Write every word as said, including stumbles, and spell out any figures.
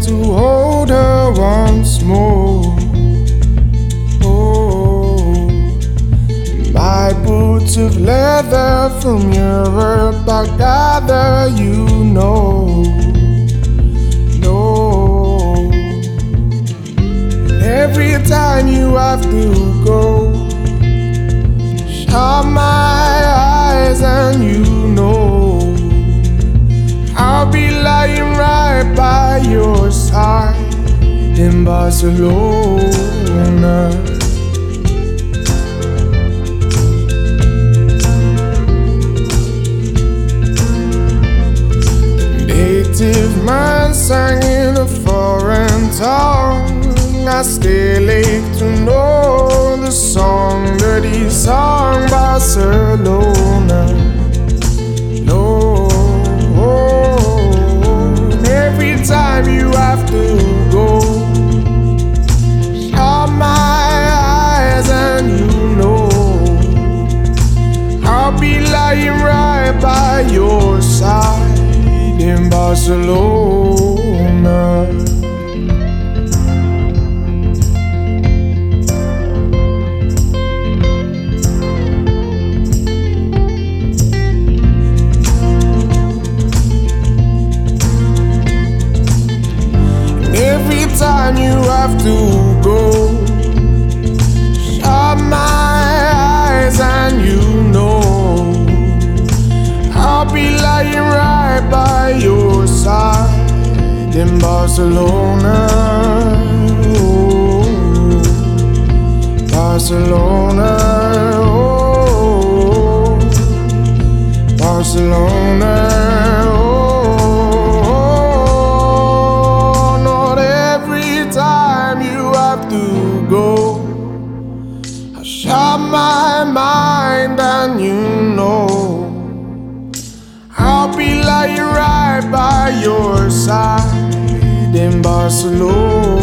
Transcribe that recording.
to hold her once more. Oh, my boots of leather from Europe, I gather you know. No, every time you have to go, shut my eyes and you know I'll be lying right by your side in Barcelona. Native man sang in a foreign tongue. I still ache to know the song that he sang, Barcelona. No, every time you have to go, shut my eyes and you know I'll be lying right by your side in Barcelona. Every time you have to go, shut my eyes and you know I'll be lying right by your side in Barcelona. Oh, Barcelona, oh, Barcelona. Go, I shut my mind and you know I'll be lying right by your side in Barcelona.